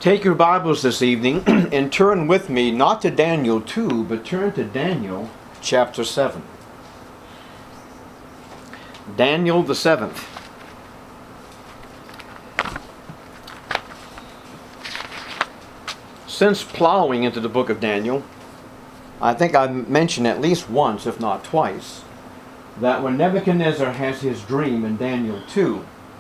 Take your Bibles this evening and turn with me not to Daniel 2, but turn to Daniel chapter 7. Daniel the 7th. Since plowing into the book of Daniel, I think I've mentioned at least once, if not twice, that when Nebuchadnezzar has his dream in Daniel 2,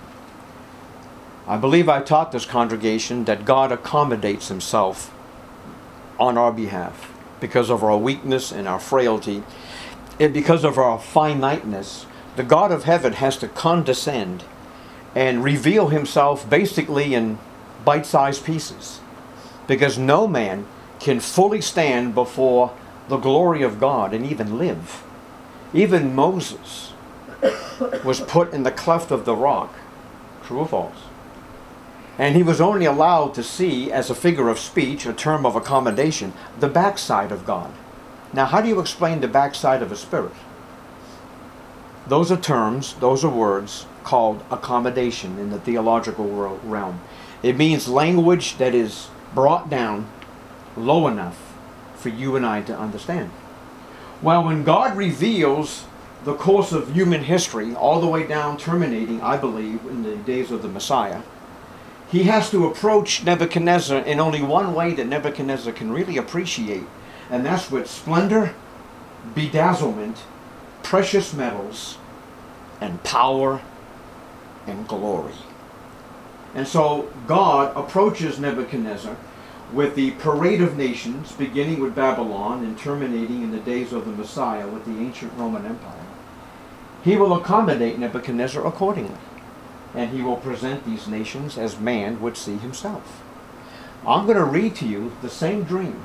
I believe I taught this congregation that God accommodates himself on our behalf because of our weakness and our frailty, and because of our finiteness. The God of heaven has to condescend and reveal himself basically in bite-sized pieces, because no man can fully stand before the glory of God and even live. Even Moses was put in the cleft of the rock. True or false? And he was only allowed to see, as a figure of speech, a term of accommodation, the backside of God. Now, how do you explain the backside of a spirit? Those are terms, those are words called accommodation in the theological realm. It means language that is brought down low enough for you and I to understand. Well, when God reveals the course of human history, all the way down, terminating, I believe, in the days of the Messiah, he has to approach Nebuchadnezzar in only one way that Nebuchadnezzar can really appreciate, and that's with splendor, bedazzlement, precious metals, and power and glory. And so God approaches Nebuchadnezzar with the parade of nations, beginning with Babylon and terminating in the days of the Messiah with the ancient Roman Empire. He will accommodate Nebuchadnezzar accordingly, and he will present these nations as man would see himself. I'm going to read to you the same dream,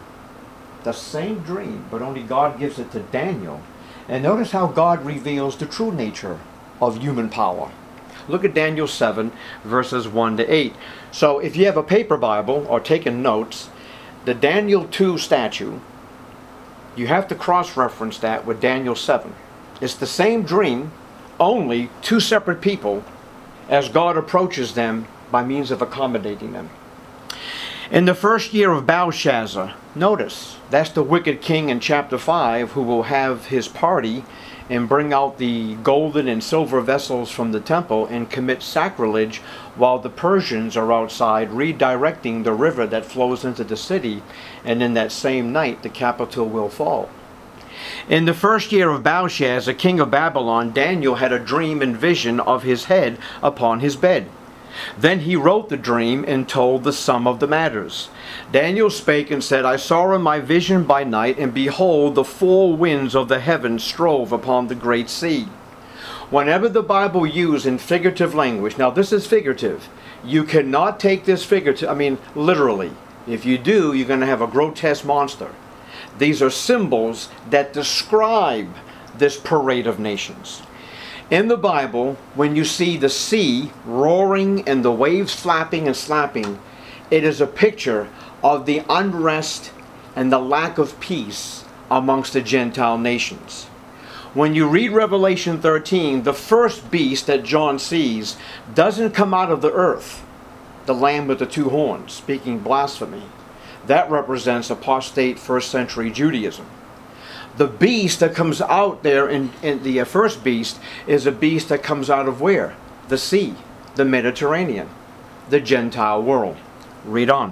but only God gives it to Daniel. And notice how God reveals the true nature of human power. Look at Daniel 7, verses 1 to 8. So if you have a paper Bible or taking notes, the Daniel 2 statue, you have to cross-reference that with Daniel 7. It's the same dream, only two separate people, as God approaches them by means of accommodating them. In the first year of Belshazzar, notice, that's the wicked king in chapter 5 who will have his party and bring out the golden and silver vessels from the temple and commit sacrilege while the Persians are outside redirecting the river that flows into the city, and in that same night the capital will fall. In the first year of Belshazzar, king of Babylon, Daniel had a dream and vision of his head upon his bed. Then he wrote the dream and told the sum of the matters. Daniel spake and said, I saw in my vision by night, and behold, the four winds of the heavens strove upon the great sea. Whenever the Bible used in figurative language, now this is figurative, you cannot take this figurative, literally. If you do, you're going to have a grotesque monster. These are symbols that describe this parade of nations. In the Bible, when you see the sea roaring and the waves flapping and slapping, it is a picture of the unrest and the lack of peace amongst the Gentile nations. When you read Revelation 13, the first beast that John sees doesn't come out of the earth, the lamb with the two horns, speaking blasphemy. That represents apostate first century Judaism. The beast that comes out there in the first beast is a beast that comes out of where? The sea, the Mediterranean, the Gentile world. Read on.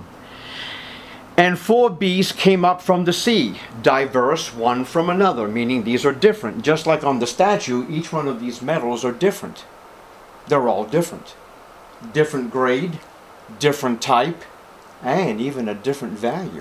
And four beasts came up from the sea, diverse one from another, meaning these are different. Just like on the statue, each one of these metals are different. They're all different. Different grade, different type, and even a different value.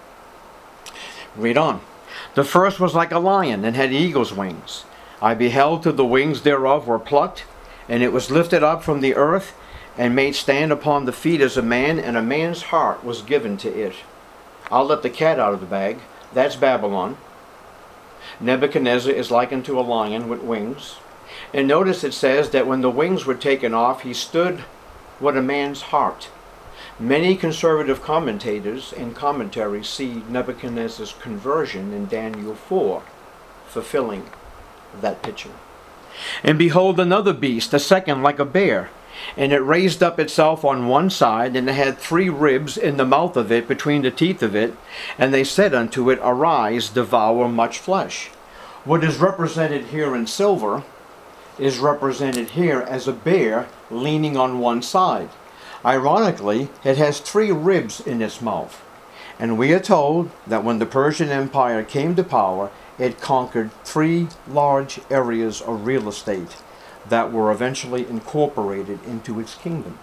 Read on. The first was like a lion and had eagle's wings. I beheld till the wings thereof were plucked, and it was lifted up from the earth, and made stand upon the feet as a man, and a man's heart was given to it. I'll let the cat out of the bag. That's Babylon. Nebuchadnezzar is likened to a lion with wings. And notice it says that when the wings were taken off, he stood with a man's heart. Many conservative commentators and commentaries see Nebuchadnezzar's conversion in Daniel 4 fulfilling that picture. And behold, another beast, the second like a bear. And it raised up itself on one side, and it had 3 ribs in the mouth of it, between the teeth of it. And they said unto it, Arise, devour much flesh. What is represented here in silver is represented here as a bear leaning on one side. Ironically, it has 3 ribs in its mouth. And we are told that when the Persian Empire came to power, it conquered 3 large areas of real estate that were eventually incorporated into its kingdom.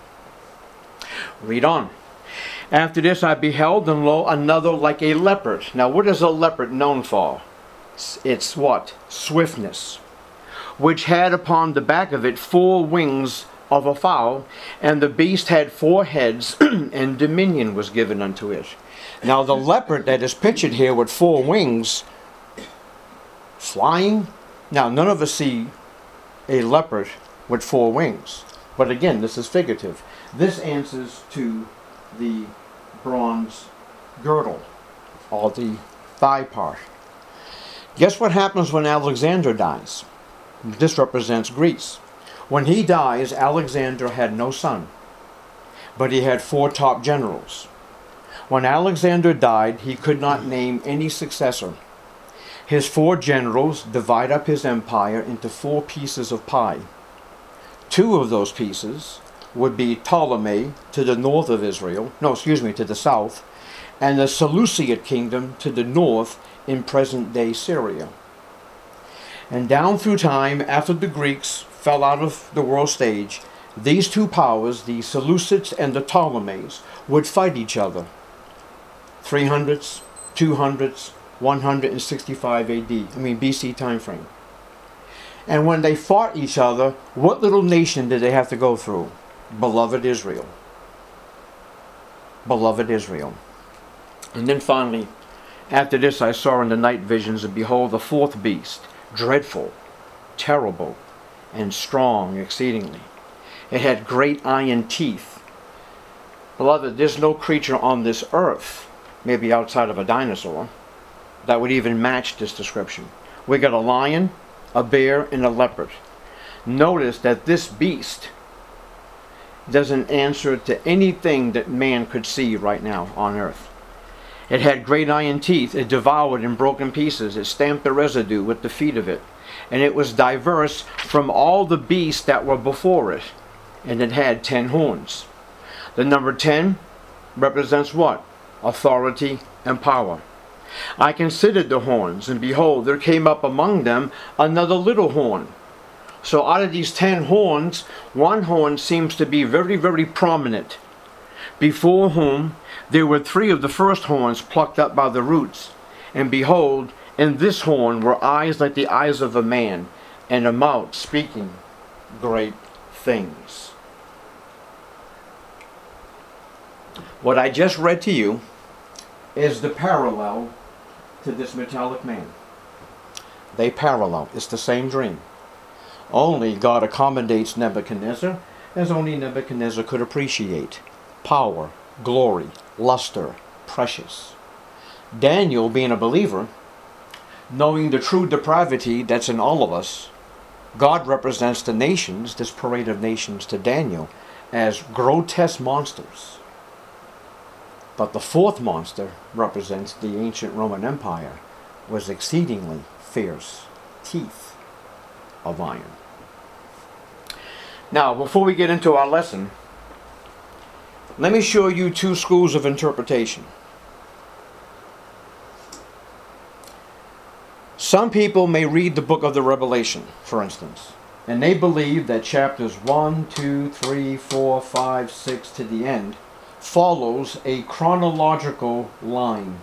Read on. After this I beheld, and lo, another like a leopard. Now what is a leopard known for? It's what? Swiftness. Which had upon the back of it 4 wings of a fowl, and the beast had 4 heads, and dominion was given unto it. Now the leopard that is pictured here with 4 wings, flying. Now none of us see a leopard with 4 wings. But again, this is figurative. This answers to the bronze girdle, or the thigh part. Guess what happens when Alexander dies? This represents Greece. When he dies, Alexander had no son, but he had 4 top generals. When Alexander died, he could not name any successor. His 4 generals divide up his empire into 4 pieces of pie. 2 of those pieces would be Ptolemy to the north of Israel, to the south, and the Seleucid kingdom to the north in present-day Syria. And down through time, after the Greeks fell out of the world stage, these 2 powers, the Seleucids and the Ptolemies, would fight each other. 300s, 200s, 165 BC time frame. And when they fought each other, what little nation did they have to go through? Beloved Israel. Beloved Israel. And then finally, after this I saw in the night visions, and behold, the 4th beast, dreadful, terrible, and strong exceedingly. It had great iron teeth. Beloved, there's no creature on this earth, maybe outside of a dinosaur, that would even match this description. We got a lion, a bear, and a leopard. Notice that this beast doesn't answer to anything that man could see right now on earth. It had great iron teeth. It devoured in broken pieces. It stamped the residue with the feet of it. And it was diverse from all the beasts that were before it. And it had 10 horns. The number 10 represents what? Authority and power. I considered the horns, and behold, there came up among them another little horn. So out of these 10 horns, 1 horn seems to be very, very prominent, before whom there were 3 of the first horns plucked up by the roots. And behold, in this horn were eyes like the eyes of a man, and a mouth speaking great things. What I just read to you is the parallel to this metallic man. They parallel. It's the same dream. Only God accommodates Nebuchadnezzar as only Nebuchadnezzar could appreciate. Power, glory, luster, precious. Daniel, being a believer, knowing the true depravity that's in all of us, God represents the nations, this parade of nations, to Daniel as grotesque monsters. But the 4th monster represents the ancient Roman Empire, was exceedingly fierce, teeth of iron. Now, before we get into our lesson, let me show you 2 schools of interpretation. Some people may read the book of the Revelation, for instance, and they believe that chapters 1, 2, 3, 4, 5, 6 to the end follows a chronological line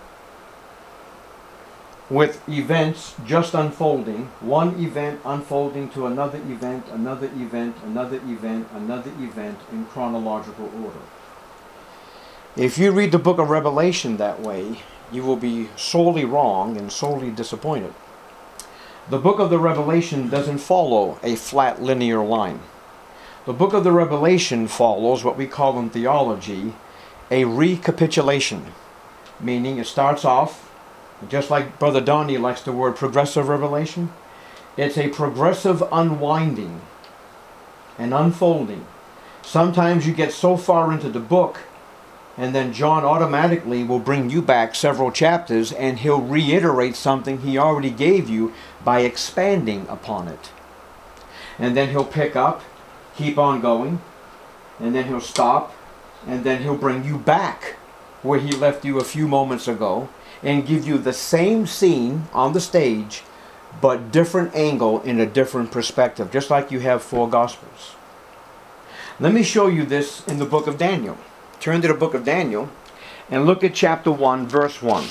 with events just unfolding, one event unfolding to another event, another event, another event, another event in chronological order. If you read the book of Revelation that way, you will be sorely wrong and sorely disappointed. The book of the Revelation doesn't follow a flat linear line. The book of the Revelation follows what we call in theology a recapitulation, meaning it starts off, just like Brother Donnie likes the word progressive revelation, it's a progressive unwinding and unfolding Sometimes you get so far into the book, and then John automatically will bring you back several chapters, and he'll reiterate something he already gave you by expanding upon it. And then he'll pick up, keep on going, and then he'll stop, and then he'll bring you back where he left you a few moments ago, and give you the same scene on the stage, but different angle in a different perspective, just like you have 4 Gospels. Let me show you this in the book of Daniel. Turn to the book of Daniel and look at chapter 1, verse 1.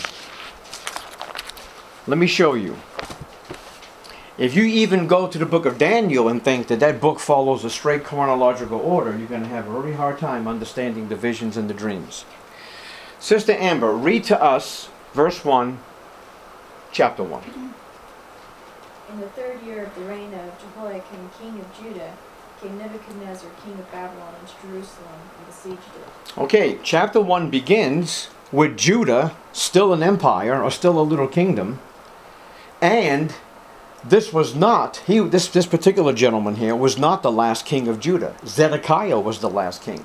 Let me show you. If you even go to the book of Daniel and think that that book follows a straight chronological order, you're going to have a very hard time understanding the visions and the dreams. Sister Amber, read to us verse 1, chapter 1. In the 3rd year of the reign of Jehoiakim, king of Judah, King Nebuchadnezzar, king of Babylon, into Jerusalem and besieged it. Okay, chapter 1 begins with Judah, still an empire, or still a little kingdom. And this was not, this particular gentleman here was not the last king of Judah. Zedekiah was the last king.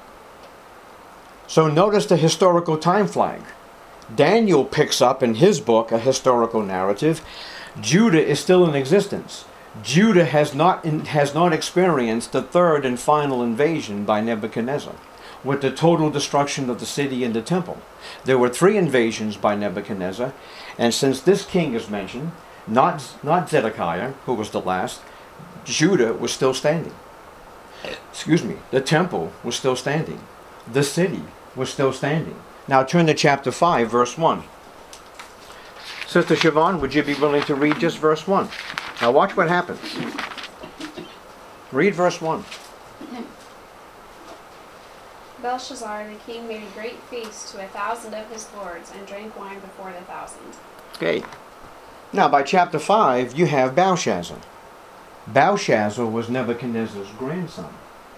So notice the historical time flag. Daniel picks up in his book a historical narrative. Judah is still in existence. Judah has not experienced the 3rd and final invasion by Nebuchadnezzar, with the total destruction of the city and the temple. There were 3 invasions by Nebuchadnezzar, and since this king is mentioned, not Zedekiah, who was the last, Judah was still standing. Excuse me, the temple was still standing. The city was still standing. Now turn to chapter 5, verse 1. Sister Siobhan, would you be willing to read just verse 1? Now watch what happens. Read verse 1. Belshazzar the king made a great feast to 1,000 of his lords, and drank wine before the 1,000. Okay. Now by chapter 5, you have Belshazzar. Belshazzar was Nebuchadnezzar's grandson.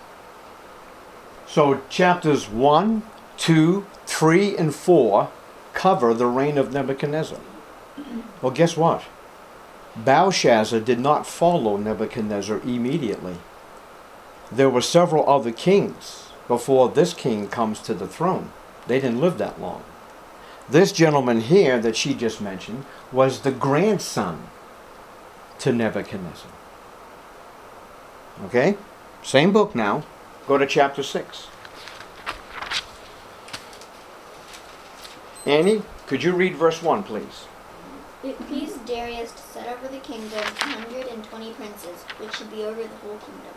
So chapters 1, 2, 3, and 4 cover the reign of Nebuchadnezzar. Well, guess what? Belshazzar did not follow Nebuchadnezzar immediately. There were several other kings before this king comes to the throne. They didn't live that long. This gentleman here that she just mentioned was the grandson to Nebuchadnezzar. Okay? Same book now. Go to chapter 6. Annie, could you read verse 1, please? It pleased Darius to set over the kingdom 120 princes, which should be over the whole kingdom.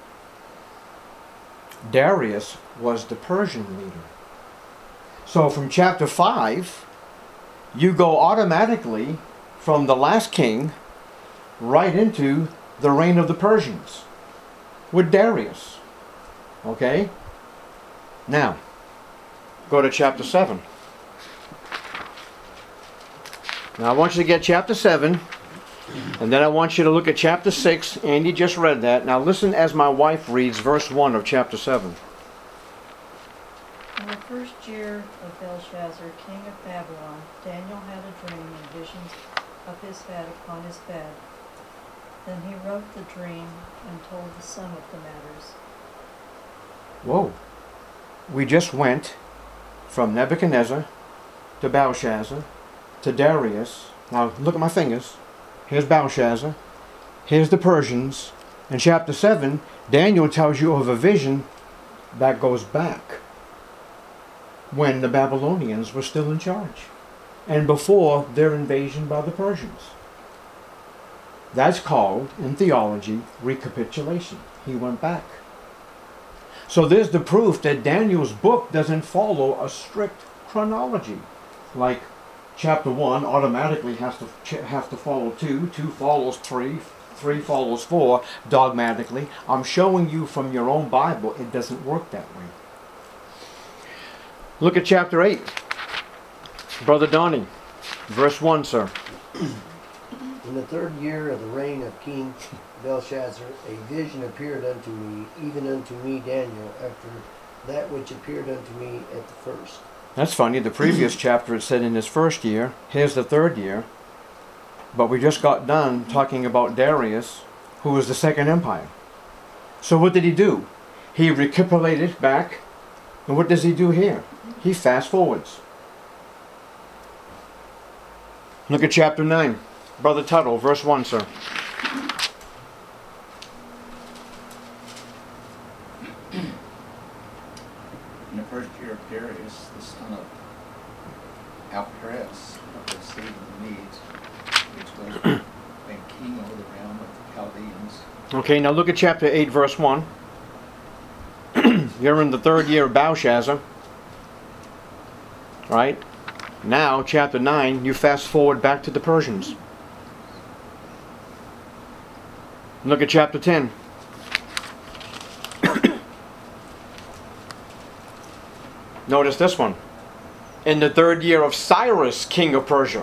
Darius was the Persian leader. So from chapter 5, you go automatically from the last king right into the reign of the Persians with Darius. Okay? Now, go to chapter 7. Now I want you to get chapter 7, and then I want you to look at chapter 6. Andy just read that. Now listen as my wife reads verse 1 of chapter 7. In the 1st year of Belshazzar, king of Babylon, Daniel had a dream and visions of his head upon his bed. Then he wrote the dream and told the sum of the matters. Whoa. We just went from Nebuchadnezzar to Belshazzar to Darius. Now look at my fingers. Here's Belshazzar. Here's the Persians. In chapter 7, Daniel tells you of a vision that goes back when the Babylonians were still in charge and before their invasion by the Persians. That's called, in theology, recapitulation. He went back. So there's the proof that Daniel's book doesn't follow a strict chronology. Like chapter 1 automatically has to follow 2, 2 follows 3, 3 follows 4 dogmatically. I'm showing you from your own Bible it doesn't work that way. Look at chapter 8. Brother Donnie, verse 1, sir. In the 3rd year of the reign of King Belshazzar, a vision appeared unto me, even unto me Daniel, after that which appeared unto me at the first. That's funny. The previous chapter it said in his 1st year. Here's the 3rd year. But we just got done talking about Darius, who was the 2nd empire. So what did he do? He recapitulated back. And what does he do here? He fast forwards. Look at chapter 9. Brother Tuttle, verse 1, sir. In the first year of Darius, the son of Ahasuerus of the seed of the Medes, which was made king over the realm of the Chaldeans. Okay, now look at chapter 8, verse 1. You're in the 3rd year of Belshazzar. Right? Now, chapter 9, you fast forward back to the Persians. Look at chapter 10. Notice this one. In the 3rd year of Cyrus, king of Persia.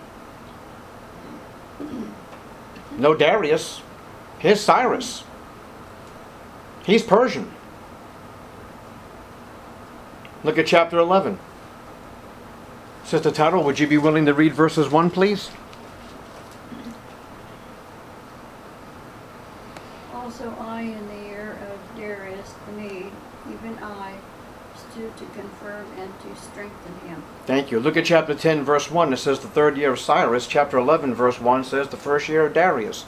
No Darius. Here's Cyrus. He's Persian. Look at chapter 11. Sister Tuttle, would you be willing to read verses 1, please? Also I, in the year of Darius the Mede, even I, stood to confirm and to strengthen him. Thank you. Look at chapter 10, verse 1. It says the 3rd year of Cyrus. Chapter 11, verse 1 says the 1st year of Darius.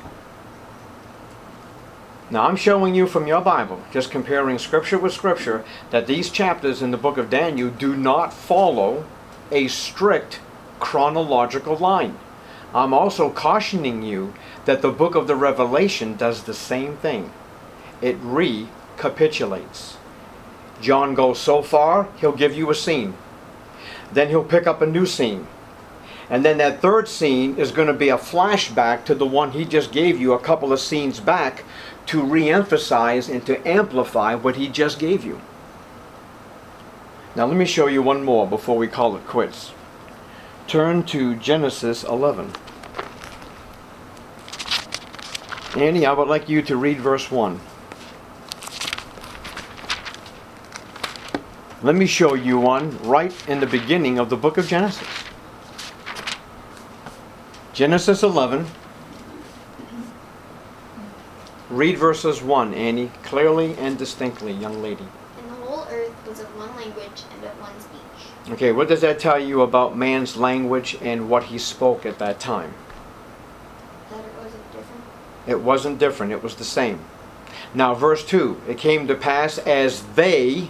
Now I'm showing you from your Bible, just comparing scripture with scripture, that these chapters in the book of Daniel do not follow a strict chronological line. I'm also cautioning you that the book of the Revelation does the same thing. It recapitulates. John goes so far, he'll give you a scene. Then he'll pick up a new scene. And then that 3rd scene is going to be a flashback to the one he just gave you a couple of scenes back to re-emphasize and to amplify what he just gave you. Now let me show you one more before we call it quits. Turn to Genesis 11. Annie, I would like you to read verse 1. Let me show you one right in the beginning of the book of Genesis. Genesis 11. Read verses 1, Annie, clearly and distinctly, young lady. And the whole earth was of one language and of one speech. Okay, what does that tell you about man's language and what he spoke at that time? That it wasn't different. It wasn't different, it was the same. Now, verse 2, it came to pass as they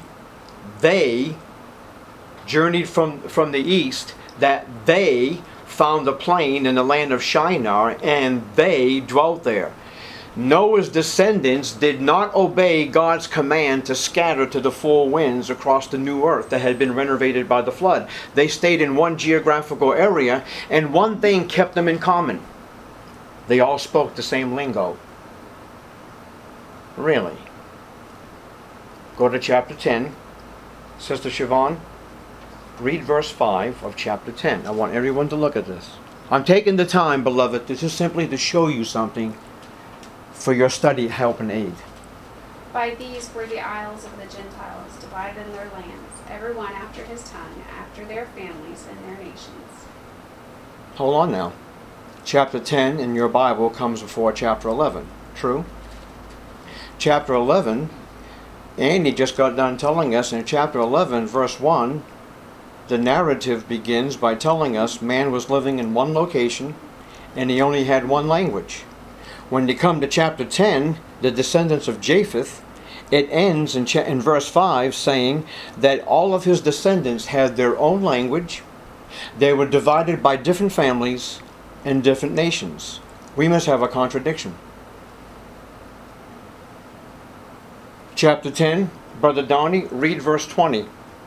journeyed from the east, that they found a plain in the land of Shinar, and they dwelt there. Noah's descendants did not obey God's command to scatter to the four winds across the new earth that had been renovated by the flood. They stayed in one geographical area, and one thing kept them in common. They all spoke the same lingo. Really? Go to chapter 10. Sister Siobhan, read verse 5 of chapter 10. I want everyone to look at this. I'm taking the time, beloved, to just simply to show you something for your study, help, and aid. By these were the isles of the Gentiles, divided in their lands, every one after his tongue, after their families and their nations. Hold on now. Chapter 10 in your Bible comes before chapter 11. True? Chapter 11, Andy just got done telling us in chapter 11, verse 1, the narrative begins by telling us man was living in one location and he only had one language. When you come to chapter 10, the descendants of Japheth, it ends in verse 5 saying that all of his descendants had their own language. They were divided by different families and different nations. We must have a contradiction. Chapter 10, Brother Donnie, read verse 20.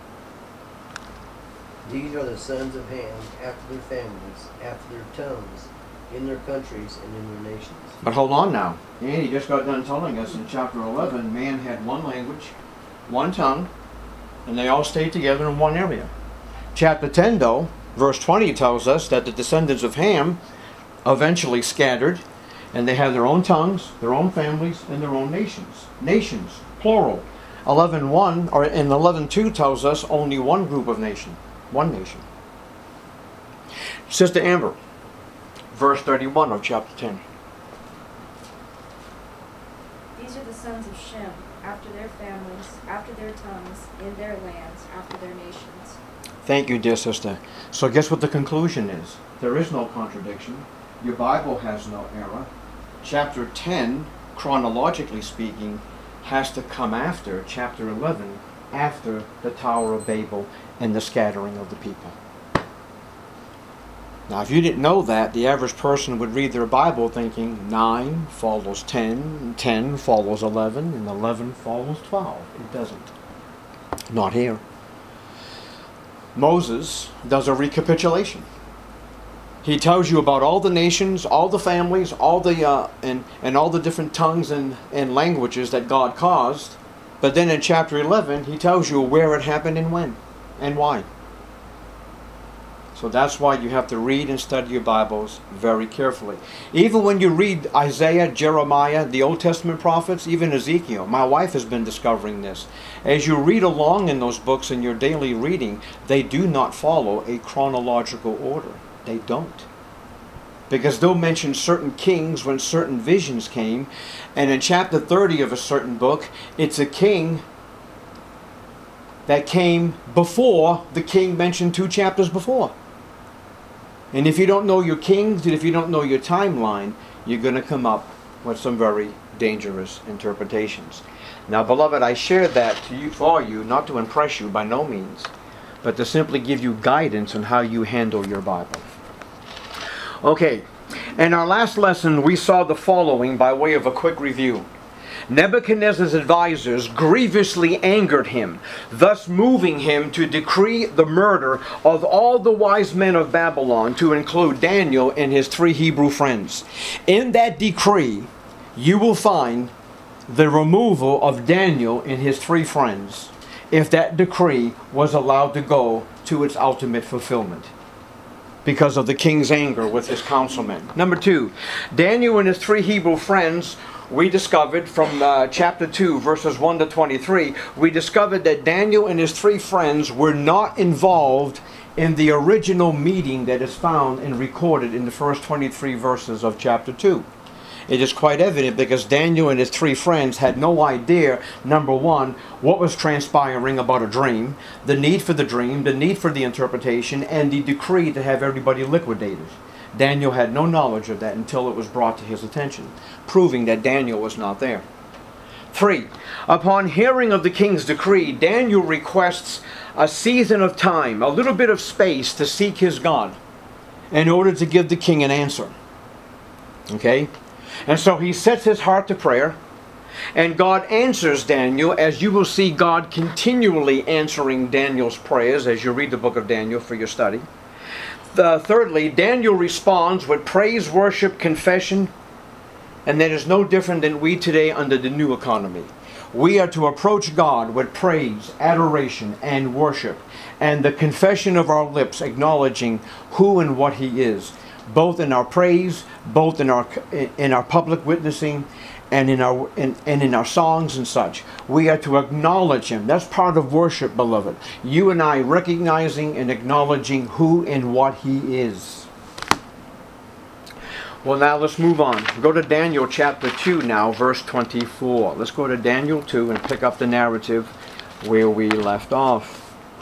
These are the sons of Ham, after their families, after their tongues, in their countries and in their nations. But hold on now. Andy just got done telling us in chapter 11, man had one language, one tongue, and they all stayed together in one area. Chapter 10, though, verse 20 tells us that the descendants of Ham eventually scattered, and they had their own tongues, their own families, and their own nations. Nations, plural. 11:1 or in 11:2 tells us only one group of nation, one nation. Sister Amber, verse 31 of chapter 10. These are the sons of Shem, after their families, after their tongues, in their lands, after their nations. Thank you, dear sister. So guess what the conclusion is? There is no contradiction. Your Bible has no error. Chapter 10, chronologically speaking, has to come after chapter 11, after the Tower of Babel and the scattering of the people. Now, if you didn't know that, the average person would read their Bible thinking 9 follows 10, 10 follows 11, and 11 follows 12. It doesn't. Not here. Moses does a recapitulation. He tells you about all the nations, all the families, all the and all the different tongues and languages that God caused. But then in chapter 11, he tells you where it happened and when and why. So that's why you have to read and study your Bibles very carefully. Even when you read Isaiah, Jeremiah, the Old Testament prophets, even Ezekiel, my wife has been discovering this. As you read along in those books in your daily reading, they do not follow a chronological order. They don't. Because they'll mention certain kings when certain visions came, and in chapter 30 of a certain book, it's a king that came before the king mentioned 2 chapters before. And if you don't know your kings, and if you don't know your timeline, you're going to come up with some very dangerous interpretations. Now, beloved, I shared that to you, for you, not to impress you by no means, but to simply give you guidance on how you handle your Bible. Okay, in our last lesson, we saw the following by way of a quick review. Nebuchadnezzar's advisors grievously angered him, thus moving him to decree the murder of all the wise men of Babylon, to include Daniel and his 3 Hebrew friends. In that decree, you will find the removal of Daniel and his 3 friends, if that decree was allowed to go to its ultimate fulfillment, because of the king's anger with his councilmen. Number 2, Daniel and his 3 Hebrew friends, we discovered from chapter 2, verses 1 to 23, we discovered that Daniel and his 3 friends were not involved in the original meeting that is found and recorded in the first 23 verses of chapter 2. It is quite evident because Daniel and his 3 friends had no idea, number 1, what was transpiring about a dream, the need for the dream, the need for the interpretation, and the decree to have everybody liquidated. Daniel had no knowledge of that until it was brought to his attention, proving that Daniel was not there. 3. Upon hearing of the king's decree, Daniel requests a season of time, a little bit of space to seek his God in order to give the king an answer. Okay? And so he sets his heart to prayer, and God answers Daniel, as you will see God continually answering Daniel's prayers as you read the book of Daniel for your study. Thirdly, Daniel responds with praise, worship, confession, and that is no different than we today under the new economy. We are to approach God with praise, adoration, and worship, and the confession of our lips acknowledging who and what He is, both in our praise, both in our public witnessing, and in our songs and such. We are to acknowledge Him. That's part of worship, beloved. You and I recognizing and acknowledging who and what He is. Well, now let's move on. Go to Daniel chapter 2 now, verse 24. Let's go to Daniel 2 and pick up the narrative where we left off.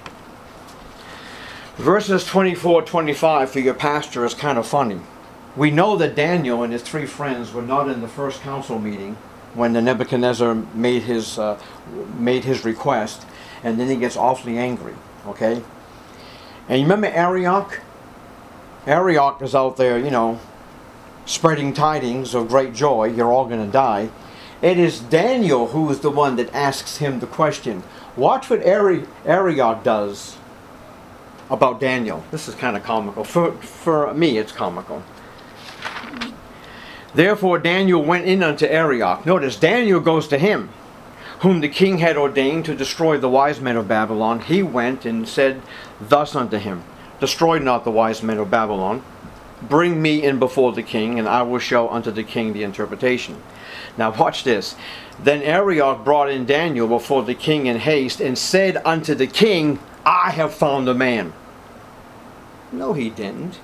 Verses 24-25 for your pastor is kind of funny. We know that Daniel and his 3 friends were not in the first council meeting when the Nebuchadnezzar made his request, and then he gets awfully angry. Okay? And you remember Arioch? Arioch is out there, spreading tidings of great joy. You're all going to die. It is Daniel who is the one that asks him the question. Watch what Arioch does about Daniel. This is kind of comical. For me, it's comical. Therefore Daniel went in unto Arioch. Notice, Daniel goes to him, whom the king had ordained to destroy the wise men of Babylon. He went and said thus unto him, Destroy not the wise men of Babylon. Bring me in before the king, and I will show unto the king the interpretation. Now watch this. Then Arioch brought in Daniel before the king in haste, and said unto the king, I have found a man. No, he didn't.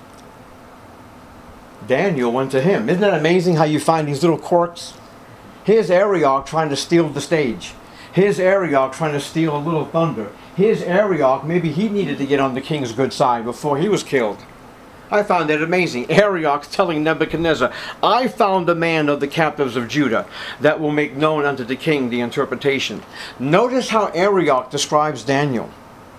Daniel went to him. Isn't that amazing how you find these little quirks? Here's Arioch trying to steal the stage. Here's Arioch trying to steal a little thunder. Here's Arioch, maybe he needed to get on the king's good side before he was killed. I found that amazing. Arioch telling Nebuchadnezzar, I found a man of the captives of Judah that will make known unto the king the interpretation. Notice how Arioch describes Daniel.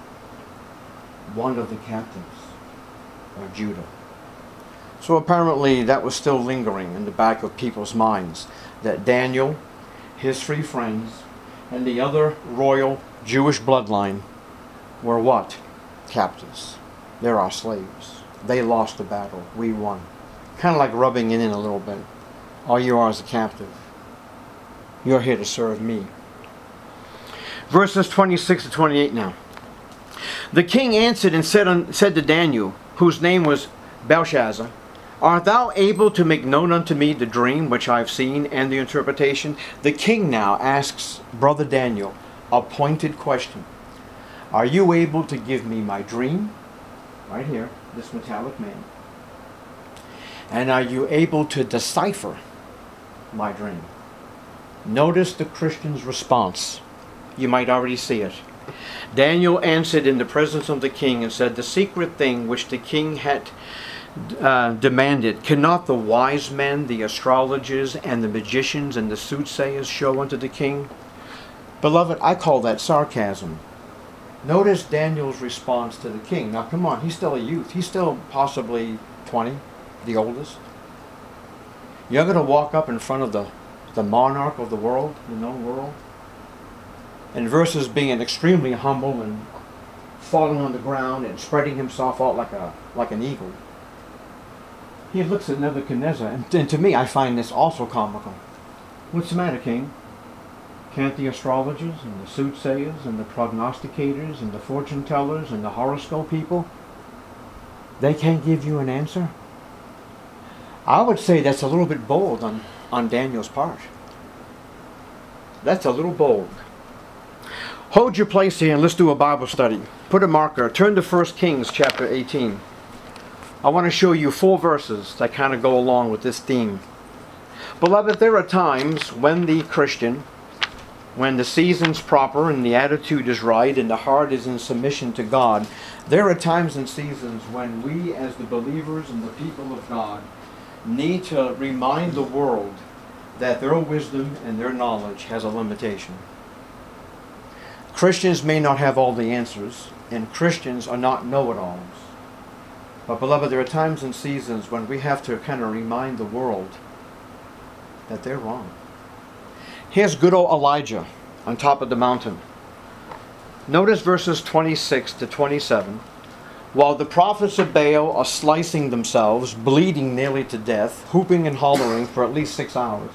One of the captives of Judah. So apparently that was still lingering in the back of people's minds, that Daniel, his 3 friends, and the other royal Jewish bloodline were what? Captives. They're our slaves. They lost the battle. We won. Kind of like rubbing it in a little bit. All you are is a captive. You're here to serve me. Verses 26 to 28 now. The king answered and said to Daniel, whose name was Belshazzar, Art thou able to make known unto me the dream which I have seen and the interpretation? The king now asks brother Daniel a pointed question. Are you able to give me my dream? Right here, this metallic man. And are you able to decipher my dream? Notice the Christian's response. You might already see it. Daniel answered in the presence of the king and said, The secret thing which the king had demanded, cannot the wise men, the astrologers, and the magicians, and the soothsayers show unto the king? Beloved, I call that sarcasm. Notice Daniel's response to the king. Now come on, he's still a youth. He's still possibly 20, the oldest. You're going to walk up in front of the monarch of the world, the known world, and versus being extremely humble and falling on the ground and spreading himself out like an eagle. He looks at Nebuchadnezzar, and to me I find this also comical. What's the matter, king? Can't the astrologers and the soothsayers and the prognosticators and the fortune tellers and the horoscope people, they can't give you an answer? I would say that's a little bit bold on Daniel's part. That's a little bold. Hold your place here and let's do a Bible study. Put a marker. Turn to 1 Kings chapter 18. I want to show you 4 verses that kind of go along with this theme. Beloved, there are times when the Christian, when the season's proper and the attitude is right and the heart is in submission to God, there are times and seasons when we as the believers and the people of God need to remind the world that their wisdom and their knowledge has a limitation. Christians may not have all the answers, and Christians are not know-it-alls. But beloved, there are times and seasons when we have to kind of remind the world that they're wrong. Here's good old Elijah on top of the mountain. Notice verses 26 to 27. While the prophets of Baal are slicing themselves, bleeding nearly to death, whooping and hollering for at least 6 hours,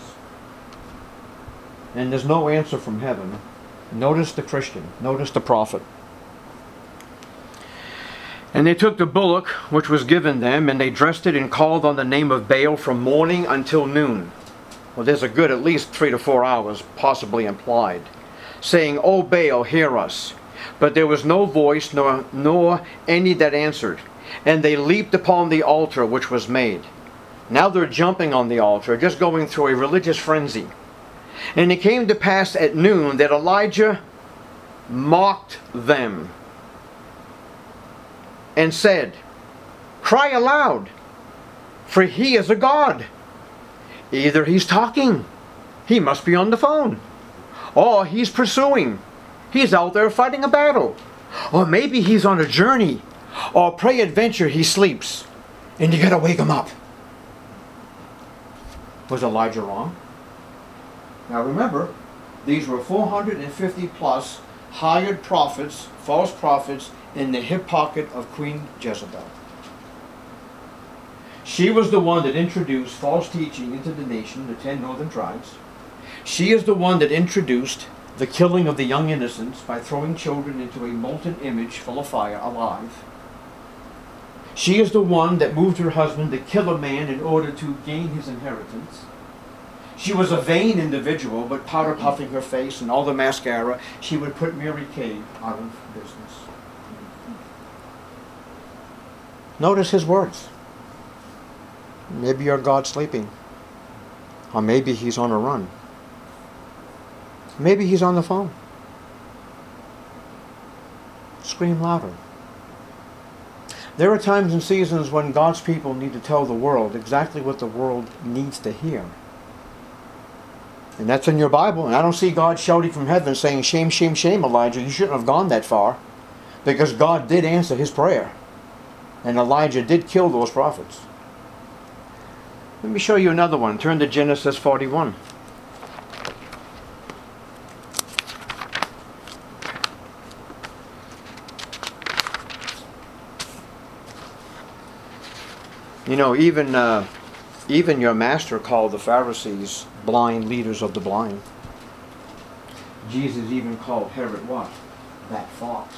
and there's no answer from heaven, notice the Christian, notice the prophet. And they took the bullock which was given them, and they dressed it and called on the name of Baal from morning until noon. Well, there's a good at least 3 to 4 hours possibly implied, saying, O Baal, hear us. But there was no voice, nor any that answered. And they leaped upon the altar which was made. Now they're jumping on the altar, just going through a religious frenzy. And it came to pass at noon that Elijah mocked them and said, Cry aloud, for he is a god. Either he's talking, he must be on the phone, or he's pursuing, he's out there fighting a battle, or maybe he's on a journey, or peradventure he sleeps, and you gotta wake him up. Was Elijah wrong? Now remember, these were 450 plus hired prophets, false prophets, in the hip pocket of Queen Jezebel. She was the one that introduced false teaching into the nation, the 10 northern tribes. She is the one that introduced the killing of the young innocents by throwing children into a molten image full of fire alive. She is the one that moved her husband to kill a man in order to gain his inheritance. She was a vain individual, but powder puffing her face and all the mascara, she would put Mary Kay out of business. Notice his words. Maybe your God's sleeping. Or maybe he's on a run. Maybe he's on the phone. scream louder. There are times and seasons when God's people need to tell the world exactly what the world needs to hear. And that's in your Bible. And I don't see God shouting from heaven saying, shame, shame, shame, Elijah. You shouldn't have gone that far. Because God did answer his prayer. And Elijah did kill those prophets. Let me show you another one. Turn to Genesis 41. You know, even your master called the Pharisees blind leaders of the blind. Jesus even called Herod what? That fox.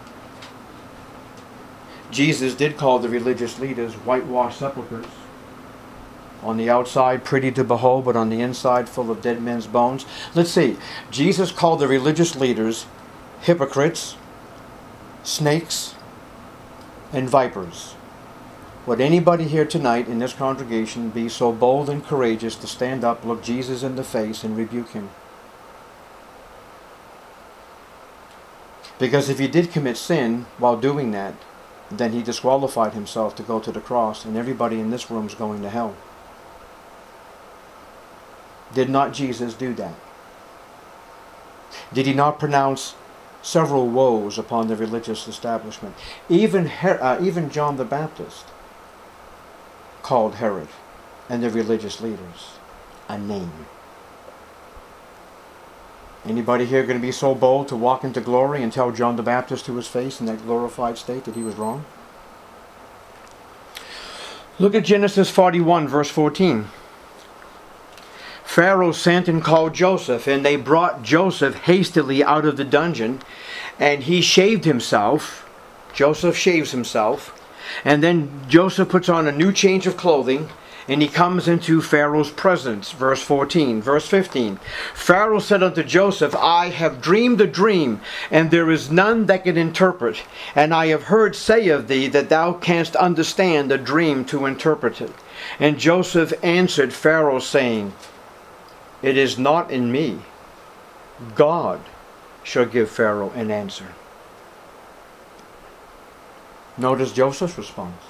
Jesus did call the religious leaders whitewashed sepulchres. On the outside, pretty to behold, but on the inside, full of dead men's bones. Let's see. Jesus called the religious leaders hypocrites, snakes, and vipers. Would anybody here tonight in this congregation be so bold and courageous to stand up, look Jesus in the face, and rebuke him? Because if he did commit sin while doing that, then he disqualified himself to go to the cross, and everybody in this room is going to hell. Did not Jesus do that? Did he not pronounce several woes upon the religious establishment? Even John the Baptist called Herod and the religious leaders a name. Anybody here going to be so bold to walk into glory and tell John the Baptist to his face in that glorified state that he was wrong? Look at Genesis 41 verse 14. Pharaoh sent and called Joseph, and they brought Joseph hastily out of the dungeon, and he shaved himself. Joseph shaves himself. And then Joseph puts on a new change of clothing, and he comes into Pharaoh's presence. Verse 14. Verse 15. Pharaoh said unto Joseph, I have dreamed a dream, and there is none that can interpret. And I have heard say of thee that thou canst understand a dream to interpret it. And Joseph answered Pharaoh, saying, It is not in me. God shall give Pharaoh an answer. Notice Joseph's response.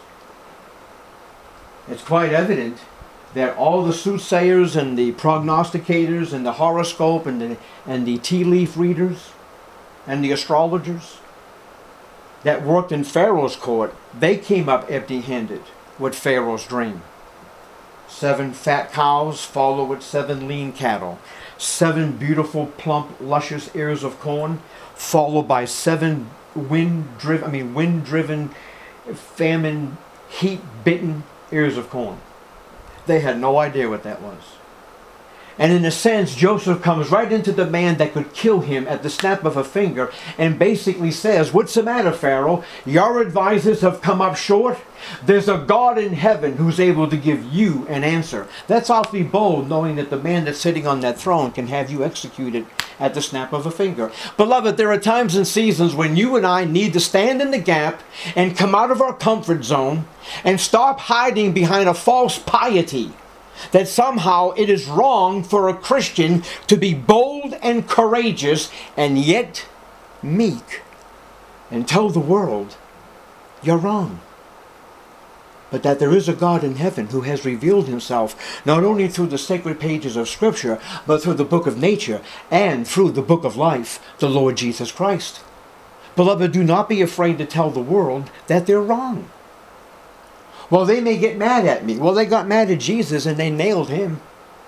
It's quite evident that all the soothsayers and the prognosticators and the horoscope and the tea leaf readers and the astrologers that worked in Pharaoh's court, they came up empty-handed with Pharaoh's dream. 7 fat cows follow with 7 lean cattle. 7 beautiful, plump, luscious ears of corn, followed by 7 wind-driven, famine, heat-bitten ears of corn. They had no idea what that was. And in a sense, Joseph comes right into the man that could kill him at the snap of a finger and basically says, what's the matter, Pharaoh? Your advisors have come up short. There's a God in heaven who's able to give you an answer. That's awfully bold, knowing that the man that's sitting on that throne can have you executed at the snap of a finger. Beloved, there are times and seasons when you and I need to stand in the gap and come out of our comfort zone and stop hiding behind a false piety that somehow it is wrong for a Christian to be bold and courageous and yet meek and tell the world you're wrong. But that there is a God in heaven who has revealed himself not only through the sacred pages of Scripture, but through the book of nature and through the book of life, the Lord Jesus Christ. Beloved, do not be afraid to tell the world that they're wrong. Well, they may get mad at me. Well, they got mad at Jesus and they nailed him.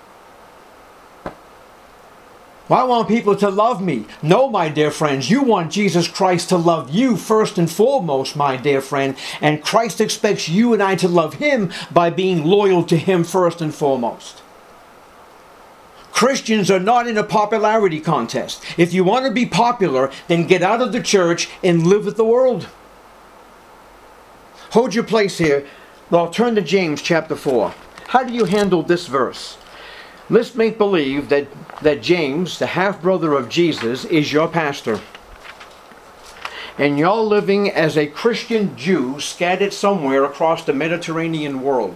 Well, I want people to love me. No, my dear friends, you want Jesus Christ to love you first and foremost, my dear friend. And Christ expects you and I to love him by being loyal to him first and foremost. Christians are not in a popularity contest. If you want to be popular, then get out of the church and live with the world. Hold your place here. Well, turn to James chapter 4. How do you handle this verse? Let's make believe that James, the half-brother of Jesus, is your pastor. And you're living as a Christian Jew scattered somewhere across the Mediterranean world.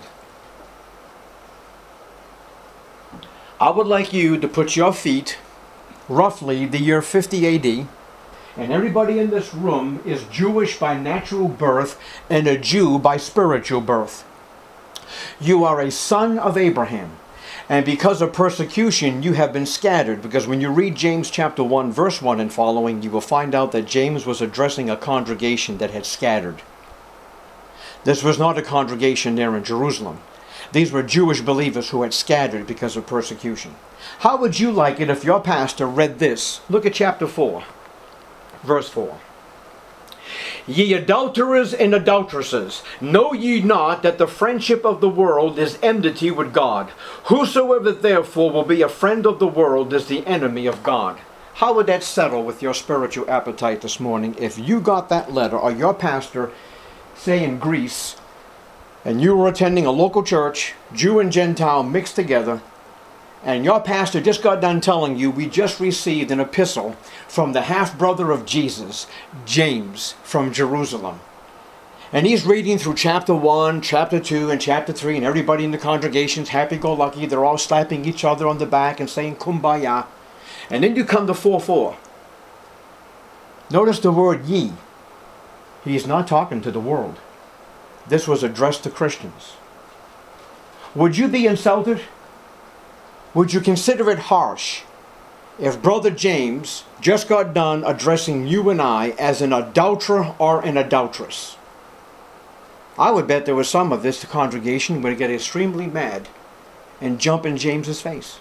I would like you to put your feet, roughly the year 50 AD, And everybody in this room is Jewish by natural birth and a Jew by spiritual birth. You are a son of Abraham. And because of persecution, you have been scattered. Because when you read James chapter 1, verse 1 and following, you will find out that James was addressing a congregation that had scattered. This was not a congregation there in Jerusalem. These were Jewish believers who had scattered because of persecution. How would you like it if your pastor read this? Look at chapter 4, verse 4. Ye adulterers and adulteresses, know ye not that the friendship of the world is enmity with God? Whosoever therefore will be a friend of the world is the enemy of God. How would that settle with your spiritual appetite this morning if you got that letter, or your pastor, say in Greece, and you were attending a local church, Jew and Gentile mixed together, and your pastor just got done telling you, we just received an epistle from the half-brother of Jesus, James, from Jerusalem. And he's reading through chapter 1, chapter 2, and chapter 3, and everybody in the congregation's happy-go-lucky. They're all slapping each other on the back and saying, Kumbaya. And then you come to 4:4. Notice the word ye. He's not talking to the world. This was addressed to Christians. Would you be insulted? Would you consider it harsh if Brother James just got done addressing you and I as an adulterer or an adulteress? I would bet there was some of this congregation would get extremely mad and jump in James's face.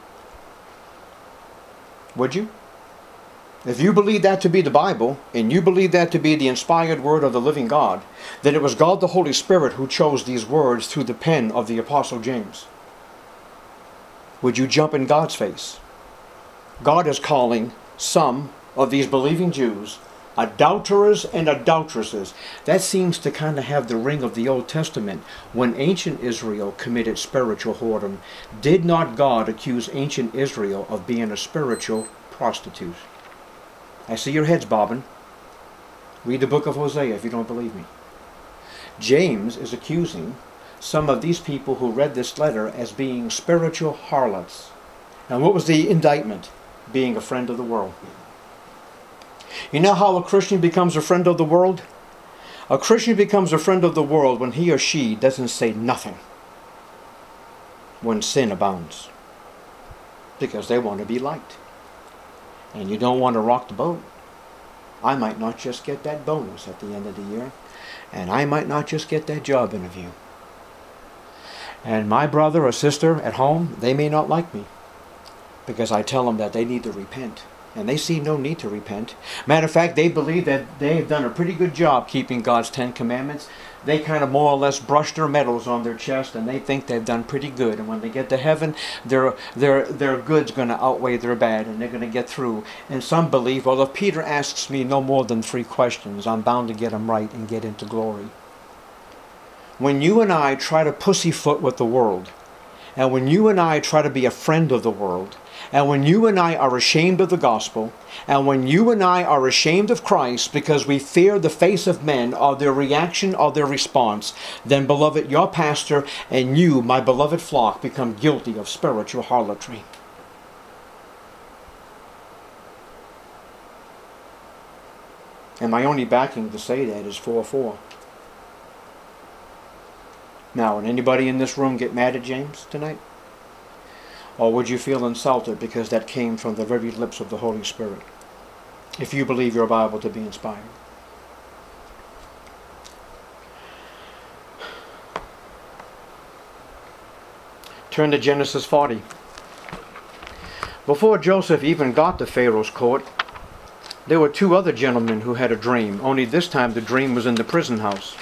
Would you? If you believe that to be the Bible, and you believe that to be the inspired word of the living God, then it was God the Holy Spirit who chose these words through the pen of the Apostle James. Would you jump in God's face? God is calling some of these believing Jews adulterers and adulteresses. That seems to kind of have the ring of the Old Testament when ancient Israel committed spiritual whoredom. Did not God accuse ancient Israel of being a spiritual prostitute? I see your heads bobbing. Read the book of Hosea if you don't believe me. James is accusing some of these people who read this letter as being spiritual harlots. And what was the indictment? Being a friend of the world. You know how a Christian becomes a friend of the world? A Christian becomes a friend of the world when he or she doesn't say nothing when sin abounds. Because they want to be liked. And you don't want to rock the boat. I might not just get that bonus at the end of the year. And I might not just get that job interview. And my brother or sister at home, they may not like me. Because I tell them that they need to repent. And they see no need to repent. Matter of fact, they believe that they've done a pretty good job keeping God's 10 Commandments. They kind of more or less brush their medals on their chest and they think they've done pretty good. And when they get to heaven, their good's going to outweigh their bad and they're going to get through. And some believe, well, if Peter asks me no more than 3 questions, I'm bound to get them right and get into glory. When you and I try to pussyfoot with the world, and when you and I try to be a friend of the world, and when you and I are ashamed of the gospel, and when you and I are ashamed of Christ because we fear the face of men or their reaction or their response, then, beloved, your pastor and you, my beloved flock, become guilty of spiritual harlotry. And my only backing to say that is 4:4. Now, would anybody in this room get mad at James tonight? Or would you feel insulted because that came from the very lips of the Holy Spirit? If you believe your Bible to be inspired. Turn to Genesis 40. Before Joseph even got to Pharaoh's court, there were 2 other gentlemen who had a dream. Only this time the dream was in the prison house.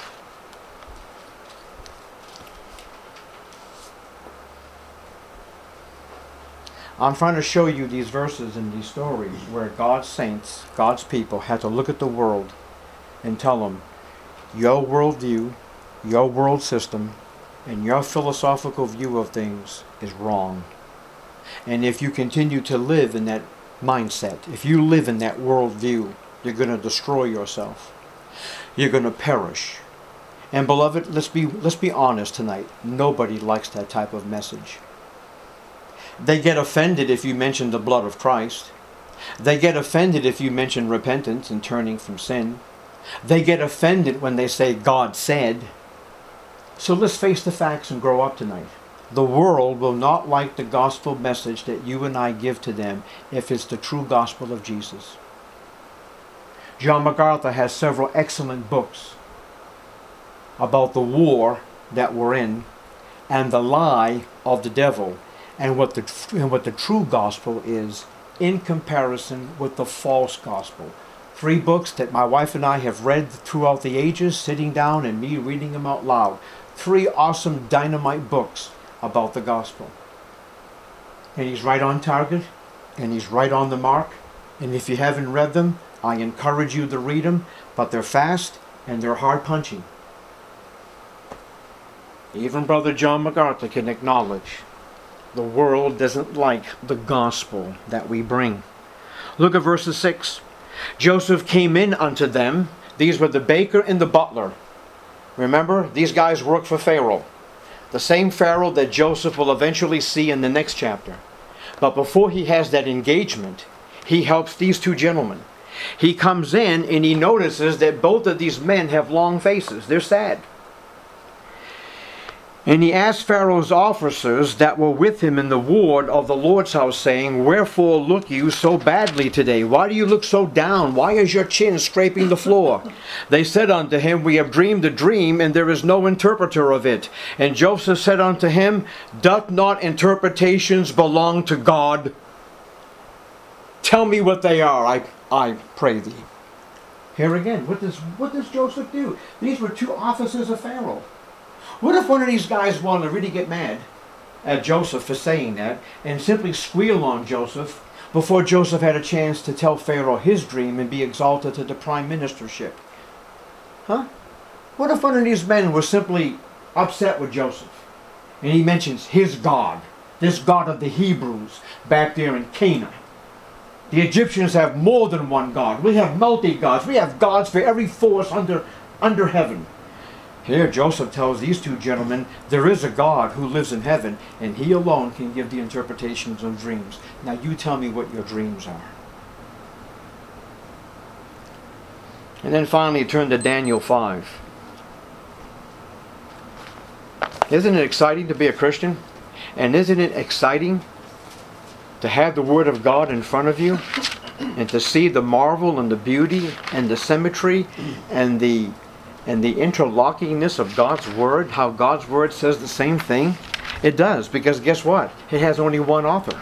I'm trying to show you these verses and these stories where God's saints, God's people, had to look at the world and tell them, your worldview, your world system, and your philosophical view of things is wrong. And if you continue to live in that mindset, if you live in that worldview, you're going to destroy yourself. You're going to perish. And beloved, let's be honest tonight. Nobody likes that type of message. They get offended if you mention the blood of Christ. They get offended if you mention repentance and turning from sin. They get offended when they say God said. So let's face the facts and grow up tonight. The world will not like the gospel message that you and I give to them if it's the true gospel of Jesus. John MacArthur has several excellent books about the war that we're in and the lie of the devil and what the true gospel is in comparison with the false gospel. 3 books that my wife and I have read throughout the ages, sitting down and me reading them out loud. 3 awesome dynamite books about the gospel. And he's right on target, and he's right on the mark. And if you haven't read them, I encourage you to read them, but they're fast and they're hard punching. Even Brother John MacArthur can acknowledge the world doesn't like the gospel that we bring. Look at verses 6. Joseph came in unto them. These were the baker and the butler. Remember, these guys work for Pharaoh. The same Pharaoh that Joseph will eventually see in the next chapter. But before he has that engagement, he helps these 2 gentlemen. He comes in and he notices that both of these men have long faces. They're sad. And he asked Pharaoh's officers that were with him in the ward of the Lord's house, saying, Wherefore look you so badly today? Why do you look so down? Why is your chin scraping the floor? They said unto him, We have dreamed a dream, and there is no interpreter of it. And Joseph said unto him, Doth not interpretations belong to God? Tell me what they are, I pray thee. Here again, what does Joseph do? These were 2 officers of Pharaoh. What if one of these guys wanted to really get mad at Joseph for saying that and simply squeal on Joseph before Joseph had a chance to tell Pharaoh his dream and be exalted to the prime ministership? Huh? What if one of these men was simply upset with Joseph and he mentions his God, this God of the Hebrews back there in Canaan? The Egyptians have more than one God. We have multi-gods. We have gods for every force under heaven. Here Joseph tells these 2 gentlemen there is a God who lives in heaven, and he alone can give the interpretations of dreams. Now you tell me what your dreams are. And then finally turn to Daniel 5. Isn't it exciting to be a Christian? And isn't it exciting to have the Word of God in front of you and to see the marvel and the beauty and the symmetry and the interlockingness of God's Word, how God's Word says the same thing? It does, because guess what? It has only one author.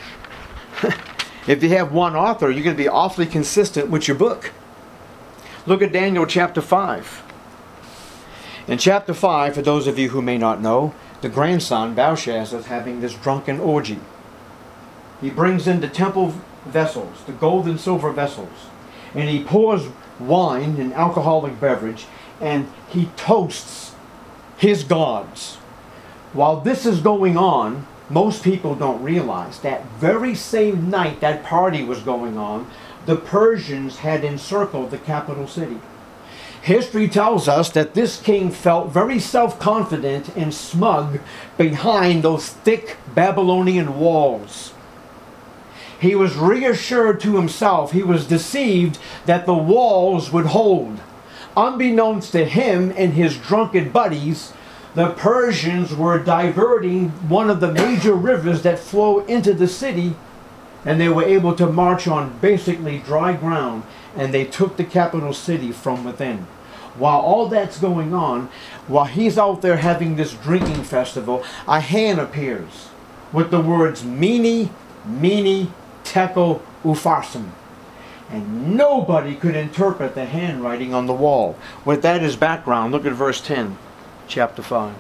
If you have one author, you're going to be awfully consistent with your book. Look at Daniel chapter 5. In chapter 5, for those of you who may not know, the grandson, Belshazzar, is having this drunken orgy. He brings in the temple vessels, the gold and silver vessels, and he pours wine, an alcoholic beverage, and he toasts his gods. While this is going on, most people don't realize that very same night that party was going on, the Persians had encircled the capital city. History tells us that this king felt very self-confident and smug behind those thick Babylonian walls. He was reassured to himself, he was deceived that the walls would hold. Unbeknownst to him and his drunken buddies, the Persians were diverting one of the major rivers that flow into the city, and they were able to march on basically dry ground, and they took the capital city from within. While all that's going on, while he's out there having this drinking festival, a hand appears with the words Mene, Mene, Tekel, Upharsin. And nobody could interpret the handwriting on the wall. With that as background, look at verse 10, chapter 5.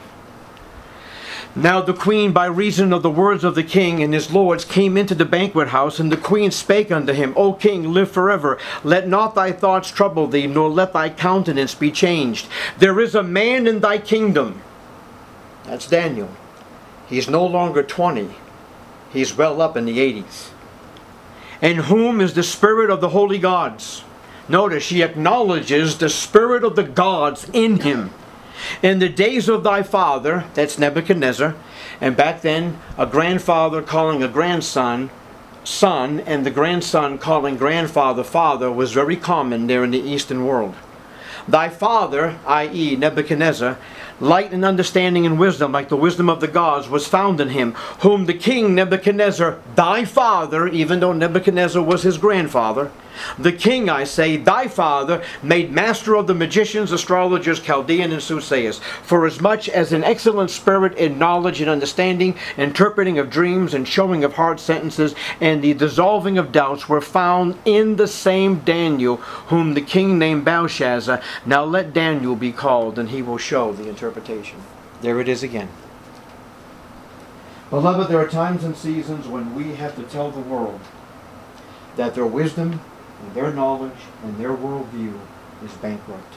Now the queen, by reason of the words of the king and his lords, came into the banquet house, and the queen spake unto him, O king, live forever. Let not thy thoughts trouble thee, nor let thy countenance be changed. There is a man in thy kingdom. That's Daniel. He's no longer 20. He's well up in the 80s. In whom is the spirit of the holy gods. Notice, she acknowledges the spirit of the gods in him. In the days of thy father, that's Nebuchadnezzar, and back then a grandfather calling a grandson son and the grandson calling grandfather father was very common there in the Eastern world. Thy father, i.e. Nebuchadnezzar, light and understanding and wisdom, like the wisdom of the gods, was found in him, whom the king Nebuchadnezzar, thy father, even though Nebuchadnezzar was his grandfather, the king, I say, thy father, made master of the magicians, astrologers, Chaldean, and soothsayers, for as much as an excellent spirit in knowledge and understanding, interpreting of dreams, and showing of hard sentences, and the dissolving of doubts were found in the same Daniel, whom the king named Belshazzar. Now let Daniel be called, and he will show the interpretation. There it is again. Beloved, there are times and seasons when we have to tell the world that their wisdom and their knowledge and their worldview is bankrupt.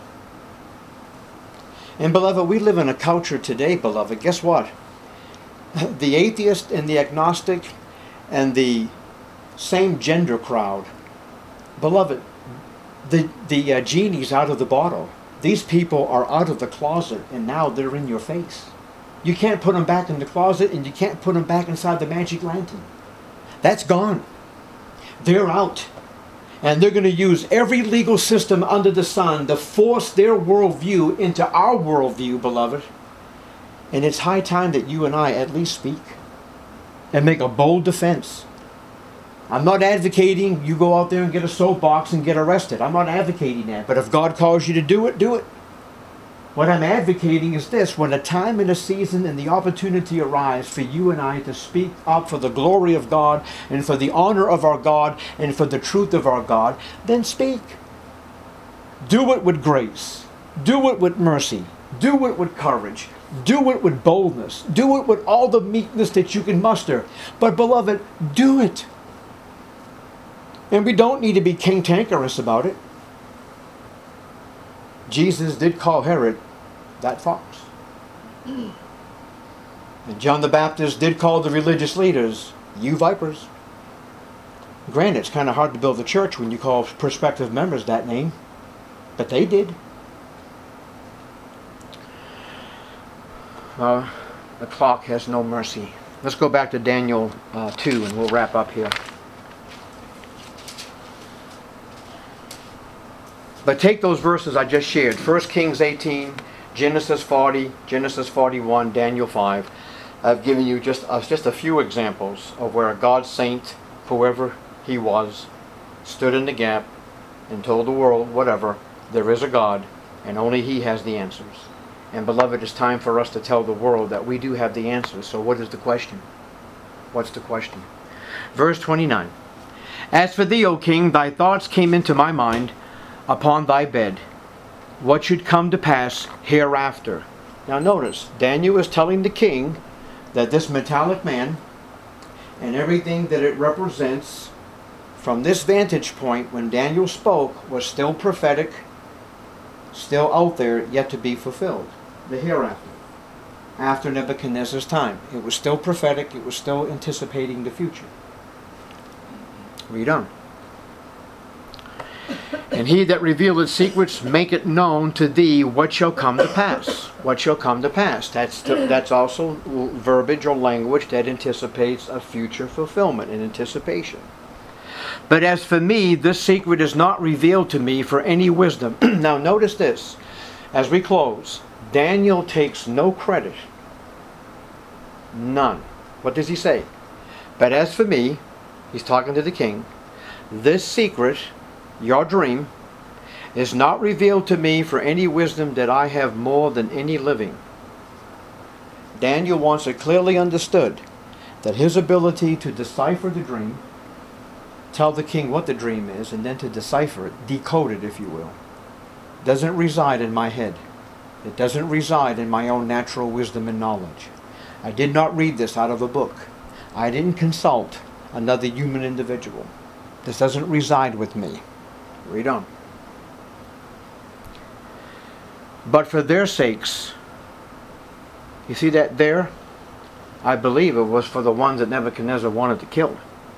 And beloved, we live in a culture today, beloved, guess what? The atheist and the agnostic and the same gender crowd, beloved, the genie's out of the bottle. These people are out of the closet and now they're in your face. You can't put them back in the closet and you can't put them back inside the magic lantern. That's gone. They're out. And they're going to use every legal system under the sun to force their worldview into our worldview, beloved. And it's high time that you and I at least speak and make a bold defense. I'm not advocating you go out there and get a soapbox and get arrested. I'm not advocating that. But if God calls you to do it, do it. What I'm advocating is this: when a time and a season and the opportunity arise for you and I to speak up for the glory of God and for the honor of our God and for the truth of our God, then speak. Do it with grace. Do it with mercy. Do it with courage. Do it with boldness. Do it with all the meekness that you can muster. But beloved, do it. And we don't need to be cantankerous about it. Jesus did call Herod that fox. And John the Baptist did call the religious leaders, you vipers. Granted, it's kind of hard to build a church when you call prospective members that name, but they did. The clock has no mercy. Let's go back to Daniel 2 and we'll wrap up here. But take those verses I just shared, 1 Kings 18, Genesis 40, Genesis 41, Daniel 5. I've given you just a few examples of where a God saint, whoever he was, stood in the gap and told the world, whatever, there is a God and only he has the answers. And beloved, it's time for us to tell the world that we do have the answers. So what is the question? What's the question? Verse 29. As for thee, O king, thy thoughts came into my mind upon thy bed, what should come to pass hereafter. Now notice, Daniel is telling the king that this metallic man and everything that it represents from this vantage point when Daniel spoke was still prophetic, still out there, yet to be fulfilled. The hereafter. After Nebuchadnezzar's time. It was still prophetic, it was still anticipating the future. Read on. And he that revealeth secrets make it known to thee what shall come to pass. What shall come to pass. That's also verbiage or language that anticipates a future fulfillment and anticipation. But as for me, this secret is not revealed to me for any wisdom. Now notice this. As we close, Daniel takes no credit. None. What does he say? But as for me, he's talking to the king, this secret, your dream, is not revealed to me for any wisdom that I have more than any living. Daniel wants it clearly understood that his ability to decipher the dream, tell the king what the dream is, and then to decipher it, decode it if you will, doesn't reside in my head. It doesn't reside in my own natural wisdom and knowledge. I did not read this out of a book. I didn't consult another human individual. This doesn't reside with me. Read on. But for their sakes, you see that there? I believe it was for the ones that Nebuchadnezzar wanted to kill.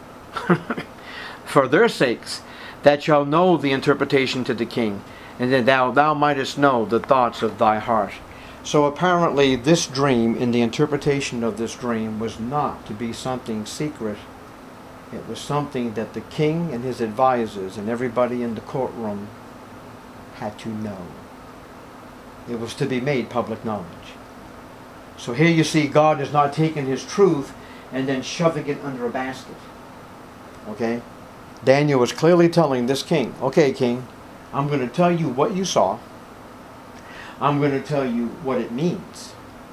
For their sakes, that shall know the interpretation to the king, and that thou mightest know the thoughts of thy heart. So apparently this dream and the interpretation of this dream was not to be something secret It was something that the king and his advisors and everybody in the courtroom had to know. It was to be made public knowledge. So here you see God is not taking his truth and then shoving it under a basket. Okay? Daniel was clearly telling this king, okay, king, I'm going to tell you what you saw. I'm going to tell you what it means.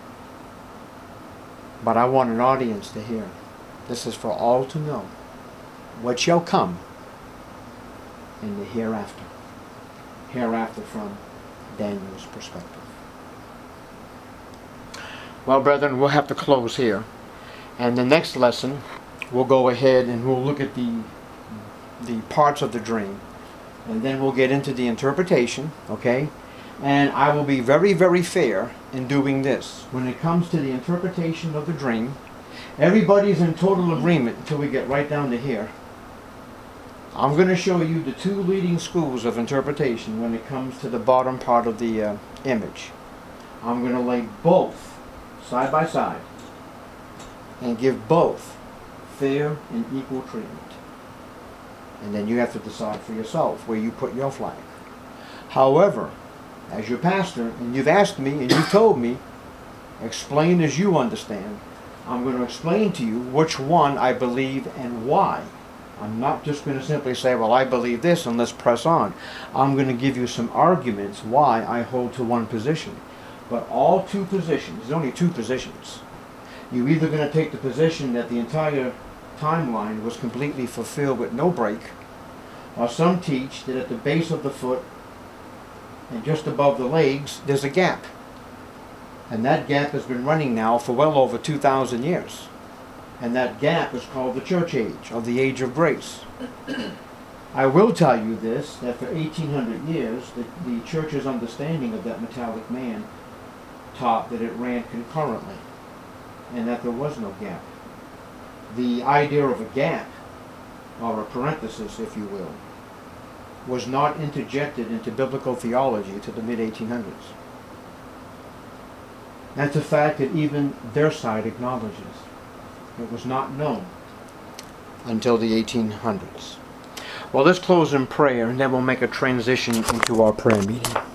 But I want an audience to hear. This is for all to know what shall come in the hereafter. Hereafter from Daniel's perspective. Well, brethren, we'll have to close here. And the next lesson, we'll go ahead and we'll look at the parts of the dream. And then we'll get into the interpretation, okay? And I will be very, very fair in doing this. When it comes to the interpretation of the dream, everybody's in total agreement until we get right down to here. I'm going to show you the two leading schools of interpretation when it comes to the bottom part of the image. I'm going to lay both side by side and give both fair and equal treatment. And then you have to decide for yourself where you put your flag. However, as your pastor, and you've asked me and you've told me, explain as you understand, I'm going to explain to you which one I believe and why. I'm not just going to simply say, well, I believe this and let's press on. I'm going to give you some arguments why I hold to one position. But all two positions, there's only two positions. You're either going to take the position that the entire timeline was completely fulfilled with no break, or some teach that at the base of the foot and just above the legs there's a gap. And that gap has been running now for well over 2,000 years. And that gap is called the church age, or the age of grace. I will tell you this, that for 1,800 years, the church's understanding of that metallic man taught that it ran concurrently, and that there was no gap. The idea of a gap, or a parenthesis, if you will, was not interjected into biblical theology to the mid-1800s. That's a fact that even their side acknowledges. It was not known until the 1800s. Well, let's close in prayer, and then we'll make a transition into our prayer meeting.